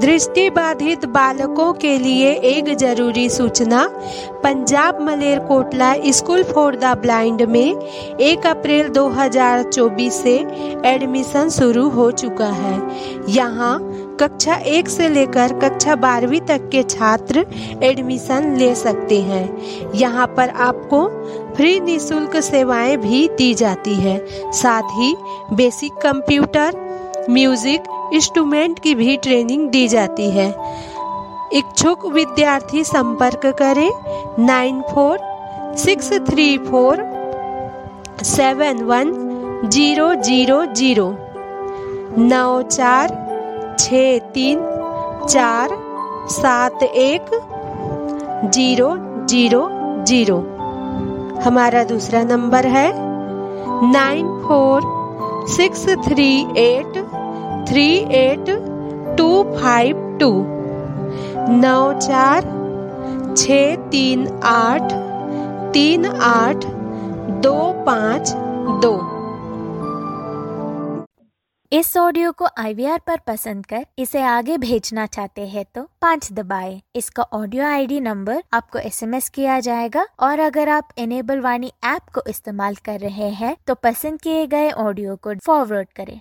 दृष्टिबाधित बालकों के लिए एक जरूरी सूचना। Punjab Malerkotla school for the blind में 1 अप्रैल 2024 से एडमिशन शुरू हो चुका है। यहाँ कक्षा 1 से लेकर कक्षा 12वीं तक के छात्र एडमिशन ले सकते हैं। यहाँ पर आपको फ्री निःशुल्क सेवाएं भी दी जाती है। साथ ही बेसिक कंप्यूटर, म्यूजिक इंस्ट्रूमेंट की भी ट्रेनिंग दी जाती है। इच्छुक विद्यार्थी संपर्क करें 9463471000 9463471000। हमारा दूसरा नंबर है 9463838252 9463838252। इस ऑडियो को IVR पर पसंद कर इसे आगे भेजना चाहते हैं तो 5 दबाएं। इसका ऑडियो ID नंबर आपको SMS किया जाएगा और अगर आप इनेबल वाणी ऐप को इस्तेमाल कर रहे हैं तो पसंद किए गए ऑडियो को फॉरवर्ड करें।